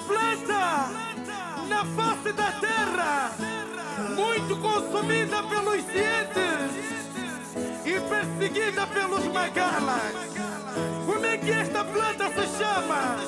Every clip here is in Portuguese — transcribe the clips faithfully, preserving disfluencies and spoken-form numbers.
planta na face da terra, muito consumida pelos cientes e perseguida pelos magalas. Como é que esta planta se chama?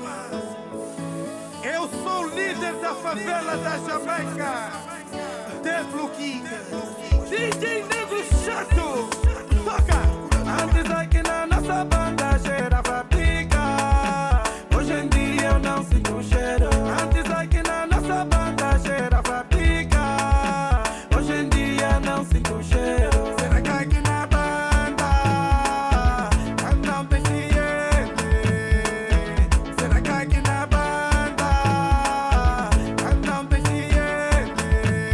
Eu sou o líder da favela da Jamaica, Templo King, D J Negro Chato. Toca! Antes aqui na nossa banda cheirava pica, hoje em dia eu não sinto cheiro. Antes aqui na nossa banda cheirava pica, hoje em dia não sinto cheiro. Será que aqui na banda não tem ciente? Será que aqui na banda não tem ciente?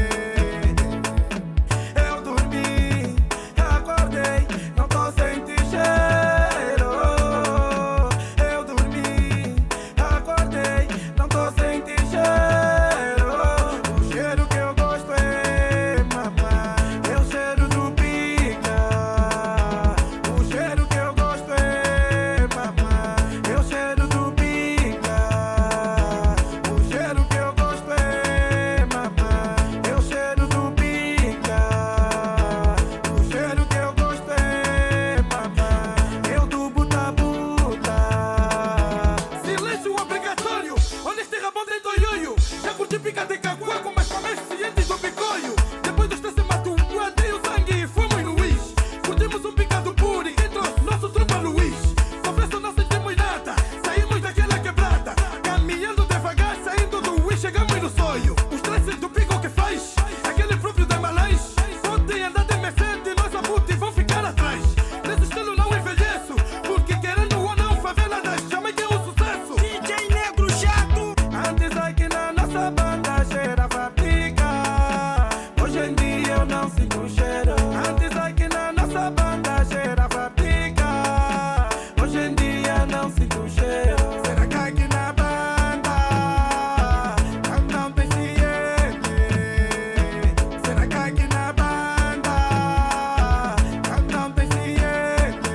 Eu dormi, acordei, não tô sentindo cheiro. Eu dormi, acordei, não tô sentindo cheiro. O cheiro que eu gosto é mamar, é o cheiro do pica. O cheiro que eu gosto é mamar, é o cheiro do pica. O cheiro que eu gosto é mamar, é o cheiro do pica. O cheiro que eu gosto é mamar, é o do buta-buta. Silêncio obrigatório, olha este rabão de doioio. Já curti pica de caguaco, mas com mais cientes do picoio. Depois dos treze matou um guardei o sangue e fomos no Luiz. Curtimos um pica do puri, entrou nosso tropa Luiz. Confesso não sentimos nada, saímos daquela quebrada, caminhando devagar, saindo do Wish, chegamos no sonho. Os traces do pico que faz, aquele próprio da Malães. Podem andar de Mercedes, nós abutre e vão ficar atrás. Nesse estilo não envelheço, porque querendo ou não, favela da Jamaica é um sucesso. D J Negro Chato. Antes aqui na nossa banda cheirava pica, hoje em dia eu não sinto cheiro. Antes aqui na nossa banda cheirava pica, hoje em dia não sinto cheiro. Será que aqui na banda não tem ciente? Será que aqui na banda não tem ciente?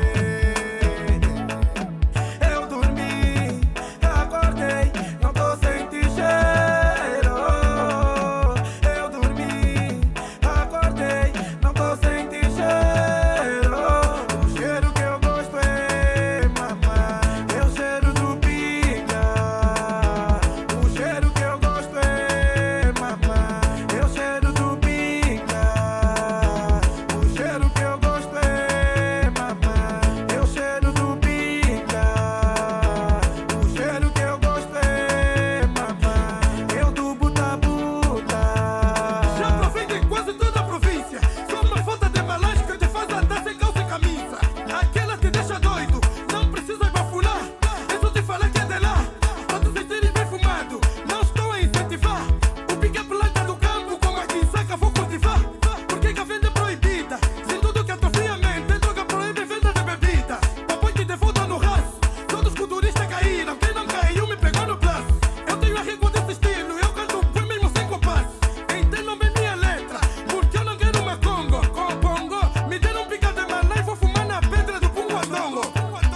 Eu dormi, acordei, não tô sentindo cheiro. Eu dormi, acordei, não tô sentindo cheiro. O cheiro que eu gosto é mamar, é o cheiro do pica. O cheiro que eu gosto é mamar, é o cheiro do pica. O cheiro que eu gosto é mamar, é o cheiro do pica. O cheiro que eu gosto é mamar, é o do buta-buta. Já provei de quase toda a província, só uma foto de Malães que te faz andar sem calça e camisa. Aquela te deixa doido, não precisa bafular, é só te falar que é de lá, pra tu sentir bem fumado. Não estou a incentivar, o pica é planta do campo, como aqui em Saca vou cultivar. Porque que a venda é proibida, se tudo que atrofia a mente, droga proíbe venda de bebida. Depois te devolta no raço, todos os culturistas caíram, quem não caiu me pegou no braço. Eu tenho a régua desse estilo, eu canto bem mesmo sem compasso. Entendam bem minha letra, porque eu não quero uma congo. Com bongo, me deram um pica de maná e vou fumar na pedra do punguadongo.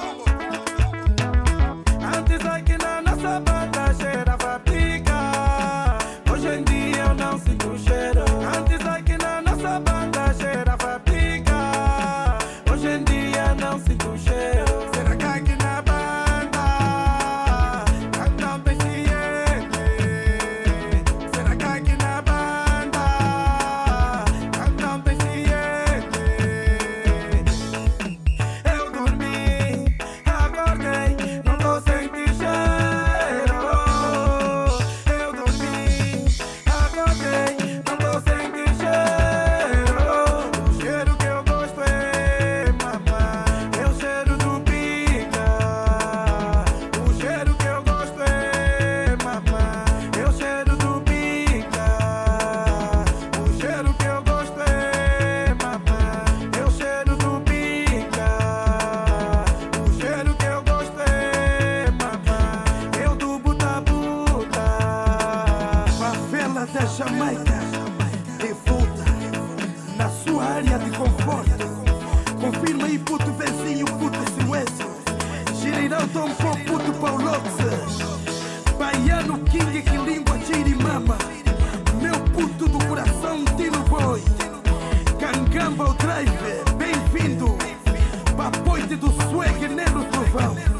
Antes aqui na nossa banda cheirava pica, hoje em dia eu não sinto cheiro. Antes aqui na nossa banda cheirava pica, hoje em dia não sinto cheiro. Será que aqui na banda não tem ciente? Será que aqui na banda não tem ciente? Eu dormi, acordei, não tô sentindo cheiro. Eu dormi, acordei, não tô sentindo cheiro. O cheiro que eu gosto é mamar, é o cheiro do pica. O cheiro que eu gosto é mamar, é o cheiro do pica. O cheiro que eu gosto é mamar, é o cheiro do pica. O cheiro que eu gosto é mamar, é o do buta-buta. Favela da Jamaica, de volta na sua área de conforto. Confirma aí, puto vizinho, puto silêncio. Gireirão, Tom Pô, puto Paulox. Baiano Mano King, que língua, tire mama. Meu puto do coração, Tino Boy. Gangamba o driver, bem-vindo. Papoite do swag, Nero Trovão.